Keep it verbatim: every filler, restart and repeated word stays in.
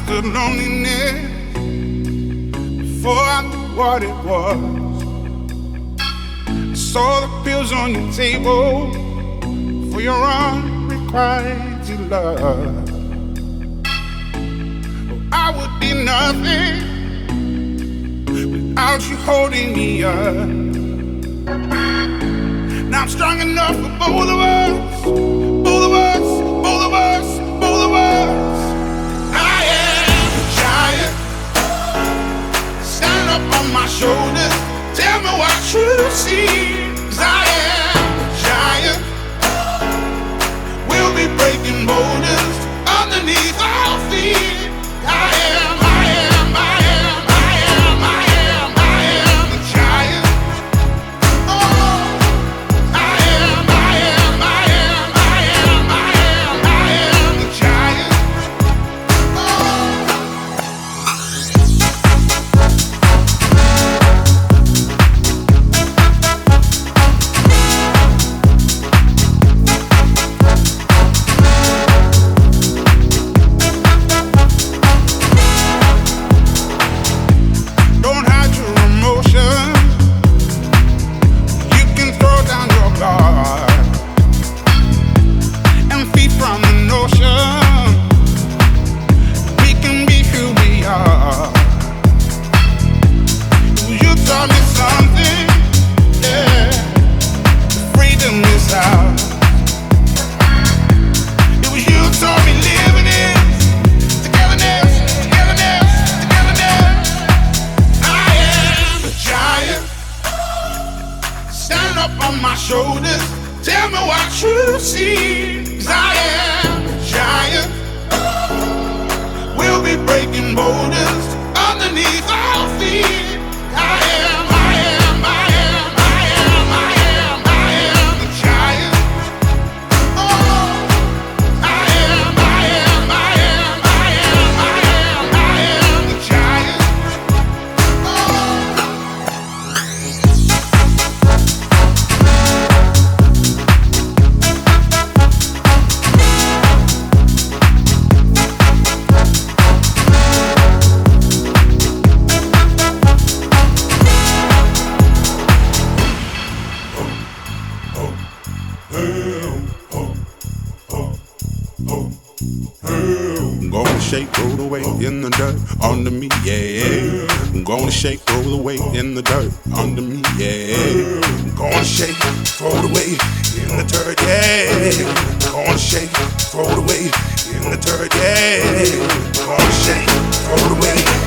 understood loneliness before I knew what it was. I saw the pills on your table for your unrequited love. Oh, I would be nothing without you holding me up. Now I'm strong enough for both of us, both of us, both of us, both of us. I am a giant. Stand up on my shoulders. Tell me what you see. 'Cause I am a giant. We'll be breaking boulders underneath our feet. I am, I am, I am, I am, I am, I am a giant. Oh, I am, I am, I am, I am, I am, I am a giant. Don't hide your emotion. You can throw down your guard and feed from the notion. We can be who we are. You taught me something, yeah. Freedom is ours. It was you taught me living is togetherness, togetherness, togetherness. I am a giant. Stand up on my shoulders. Tell me what you see. 'Cause I am a giant. We'll be breaking boulders underneath our feet. I am, I am, I am, I am, I am, I am a giant. Oh, I am, I am, I am, I am, I am, I am a giant. I'm gonna shake, roll away in the dirt under me, yeah. I'm gonna shake, roll away in the dirt under me, yeah. I'm gonna shake, throw it away in the dirt, yeah. I'm gonna shake, throw it away in the dirt, yeah. I'm gonna shake, throw it away.